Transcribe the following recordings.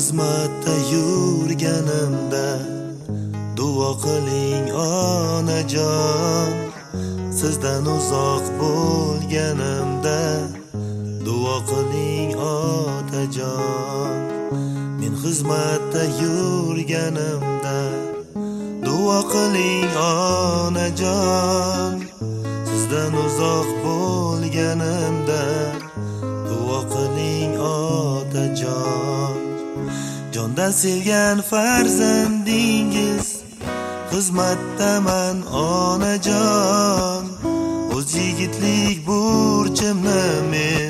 xizmatda yurganimda duo qiling onajon. Sizdan uzoq bo'lganimda duo qiling otajon. Men xizmatda yurganimda duo qiling onajon. Sizdan uzoq bo'lganimda duo qiling otajon. Jondan sevgan farzandingiz xizmatdaman onajon. O'z yigitlik burchimni men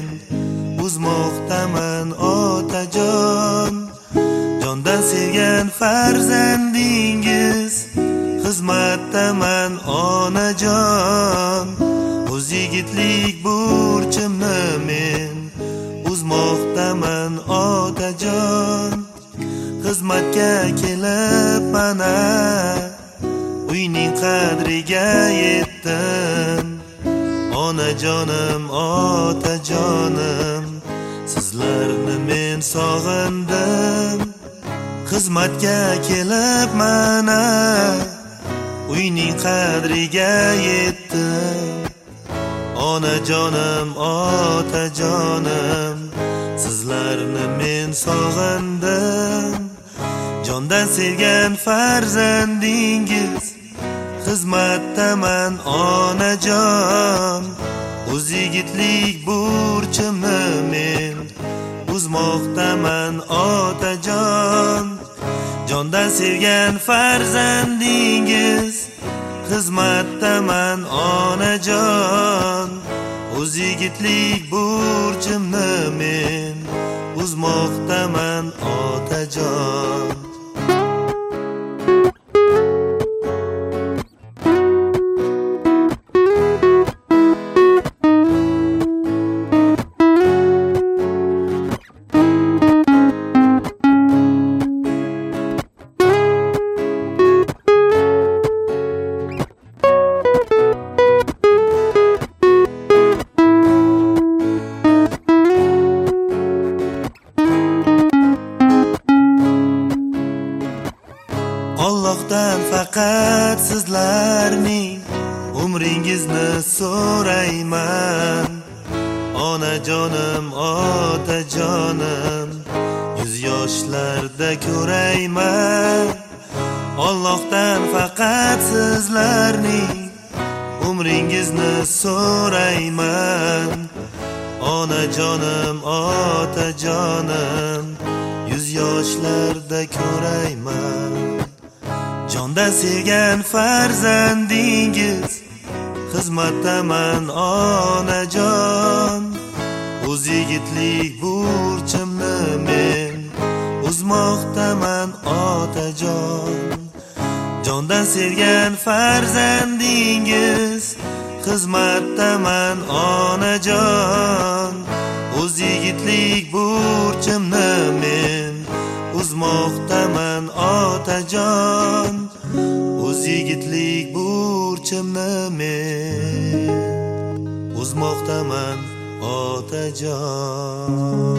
uzmoqdaman otajon. Jondan sevgan farzandingiz xizmatdaman onajon. O'z yigitlik burchimni men uzmoqdaman otajon. Xizmatga kelib mana uyning qadriga yetdim. Onajonim, otajonim, sizlarni men sog'indim. Xizmatga kelib mana uyning qadriga yetdim. Onajonim, otajonim, sizlarni men sog'indim. Jondan sevgan farzandingiz xizmatdaman onajon. O'z yigitlik burchimni men uzmoqdaman otajon. Jondan sevgan farzandingiz xizmatdaman onajon. O'z yigitlik burchimni men uzmoqdaman otajon. Allohdan faqat sizlarning umringizni so'rayman. Onajonim, otajonim, yuz yoshlarda ko'rayman. Allohdan faqat sizlarning umringizni so'rayman. Onajonim, otajonim, yuz yoshlarda ko'rayman. Jondan sevgan farzandingiz xizmatdaman onajon. O'z yigitlik burchimni men uzmoqdaman otajon. Jondan sevgan farzandingiz xizmatdaman onajon. O'z yigitlik burchimni men uzmoqdaman otajon. O'z yigitlik burchimni men uzmoqdaman otajon.